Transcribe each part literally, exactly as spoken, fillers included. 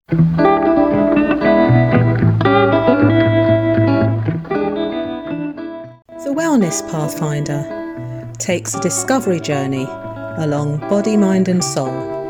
The Wellness Pathfinder takes a discovery journey along body, mind and soul.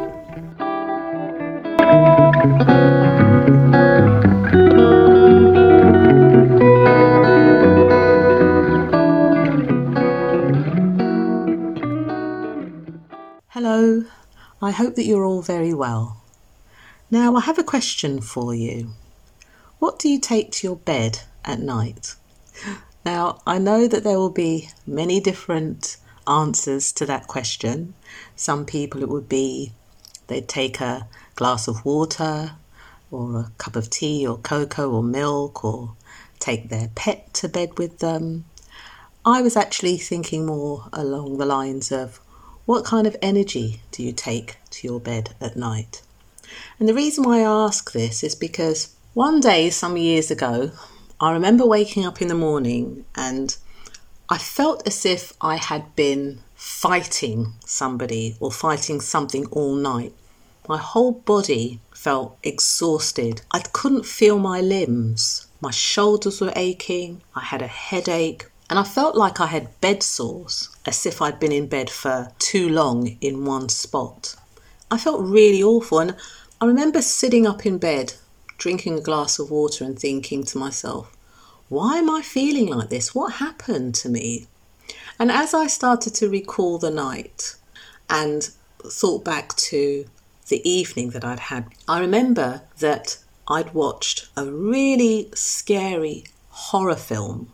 Hello, I hope that you're all very well. Now I have a question for you. What do you take to your bed at night? Now, I know that there will be many different answers to that question. Some people it would be they'd take a glass of water or a cup of tea or cocoa or milk or take their pet to bed with them. I was actually thinking more along the lines of what kind of energy do you take to your bed at night? And the reason why I ask this is because one day some years ago, I remember waking up in the morning and I felt as if I had been fighting somebody or fighting something all night. My whole body felt exhausted. I couldn't feel my limbs. My shoulders were aching. I had a headache and I felt like I had bed sores, as if I'd been in bed for too long in one spot. I felt really awful, and I remember sitting up in bed drinking a glass of water and thinking to myself, why am I feeling like this? What happened to me? And as I started to recall the night and thought back to the evening that I'd had, I remember that I'd watched a really scary horror film.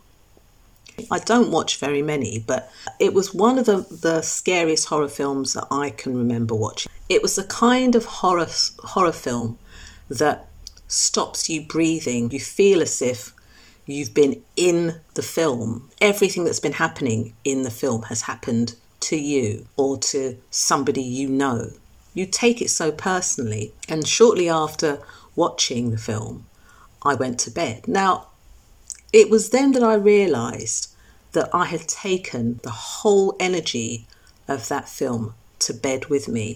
I don't watch very many, but it was one of the, the scariest horror films that I can remember watching. It was the kind of horror horror film that stops you breathing. You feel as if you've been in the film. Everything that's been happening in the film has happened to you or to somebody you know. You take it so personally. And shortly after watching the film, I went to bed. Now, it was then that I realised that I had taken the whole energy of that film to bed with me.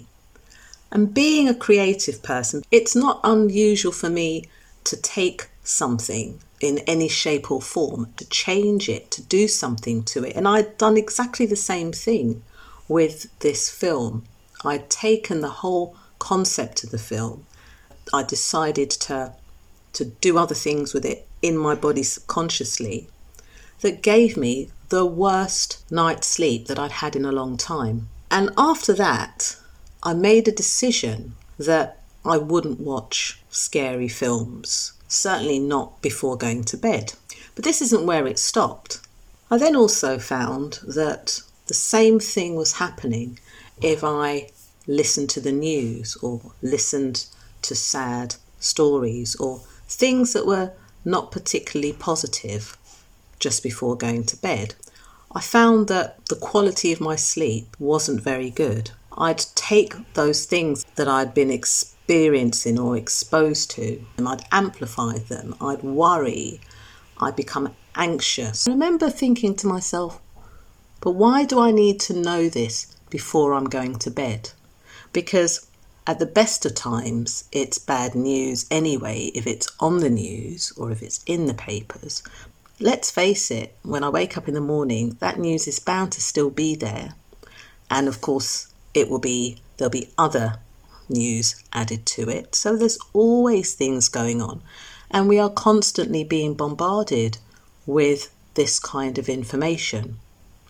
And being a creative person, it's not unusual for me to take something in any shape or form, to change it, to do something to it. And I'd done exactly the same thing with this film. I'd taken the whole concept of the film. I decided to, to do other things with it in my body subconsciously that gave me the worst night's sleep that I'd had in a long time. And after that, I made a decision that I wouldn't watch scary films, certainly not before going to bed. But this isn't where it stopped. I then also found that the same thing was happening if I listened to the news or listened to sad stories or things that were not particularly positive just before going to bed. I found that the quality of my sleep wasn't very good. I'd take those things that I'd been experiencing or exposed to and I'd amplify them. I'd worry. I'd become anxious. I remember thinking to myself, but why do I need to know this before I'm going to bed? Because at the best of times, it's bad news anyway, if it's on the news or if it's in the papers. Let's face it, when I wake up in the morning, that news is bound to still be there. And of course, it will be, there'll be other news added to it. So there's always things going on. And we are constantly being bombarded with this kind of information.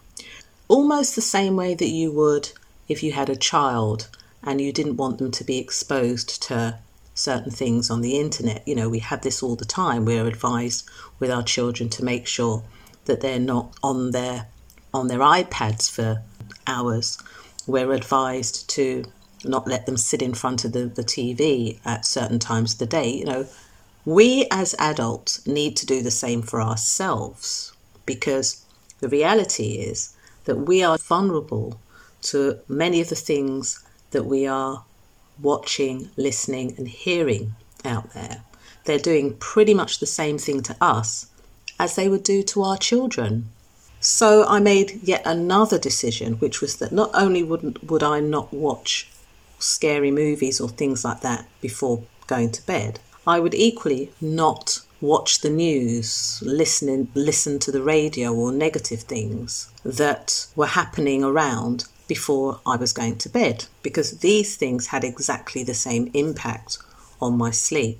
Almost the same way that you would if you had a child and you didn't want them to be exposed to certain things on the internet. You know, we have this all the time. We're advised with our children to make sure that they're not on their on their iPads for hours. We're advised to not let them sit in front of the, the T V at certain times of the day. You know, we as adults need to do the same for ourselves, because the reality is that we are vulnerable to many of the things that we are watching, listening and hearing out there. They're doing pretty much the same thing to us as they would do to our children. So I made yet another decision, which was that not only would would I not watch scary movies or things like that before going to bed. I would equally not watch the news, listen, listen to the radio or negative things that were happening around before I was going to bed, because these things had exactly the same impact on my sleep.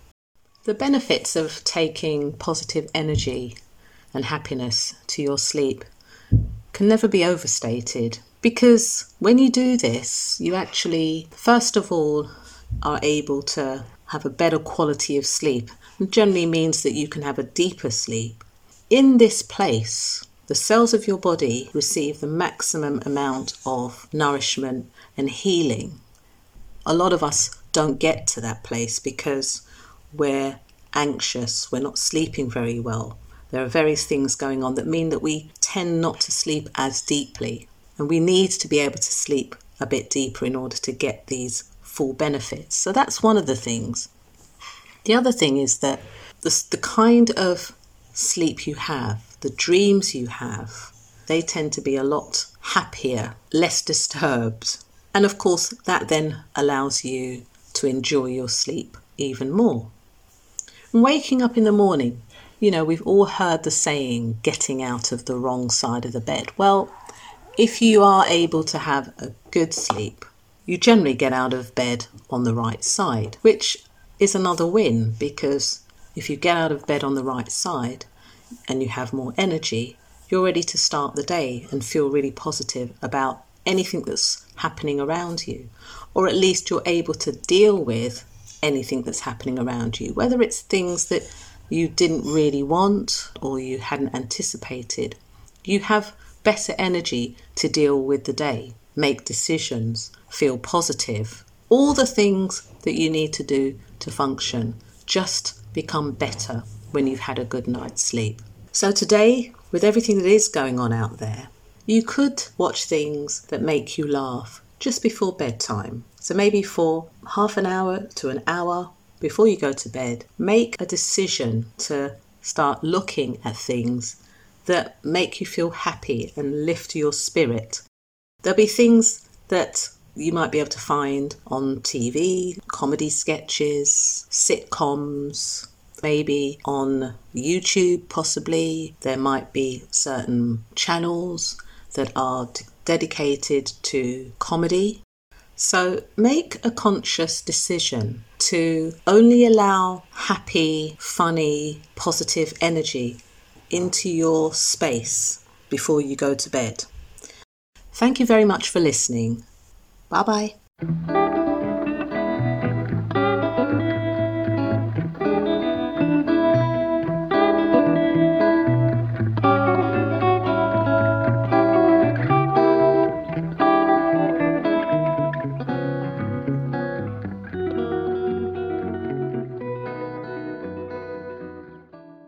The benefits of taking positive energy and happiness to your sleep can never be overstated, because when you do this, you actually, first of all, are able to have a better quality of sleep. It generally means that you can have a deeper sleep. In this place, the cells of your body receive the maximum amount of nourishment and healing. A lot of us don't get to that place because we're anxious, we're not sleeping very well. There are various things going on that mean that we tend not to sleep as deeply, and we need to be able to sleep a bit deeper in order to get these full benefits. So that's one of the things. The other thing is that the, the kind of sleep you have, the dreams you have, they tend to be a lot happier, less disturbed. And of course, that then allows you to enjoy your sleep even more. And waking up in the morning, you know, we've all heard the saying, getting out of the wrong side of the bed. Well, if you are able to have a good sleep, you generally get out of bed on the right side, which is another win, because if you get out of bed on the right side and you have more energy, you're ready to start the day and feel really positive about anything that's happening around you, or at least you're able to deal with anything that's happening around you, whether it's things that you didn't really want or you hadn't anticipated. You have better energy to deal with the day, make decisions, feel positive. All the things that you need to do to function just become better when you've had a good night's sleep. So today, with everything that is going on out there, you could watch things that make you laugh just before bedtime. So maybe for half an hour to an hour before you go to bed, make a decision to start looking at things that make you feel happy and lift your spirit. There'll be things that you might be able to find on T V, comedy sketches, sitcoms, maybe on YouTube possibly. There might be certain channels that are d- dedicated to comedy. So make a conscious decision to only allow happy, funny, positive energy into your space before you go to bed. Thank you very much for listening. Bye-bye.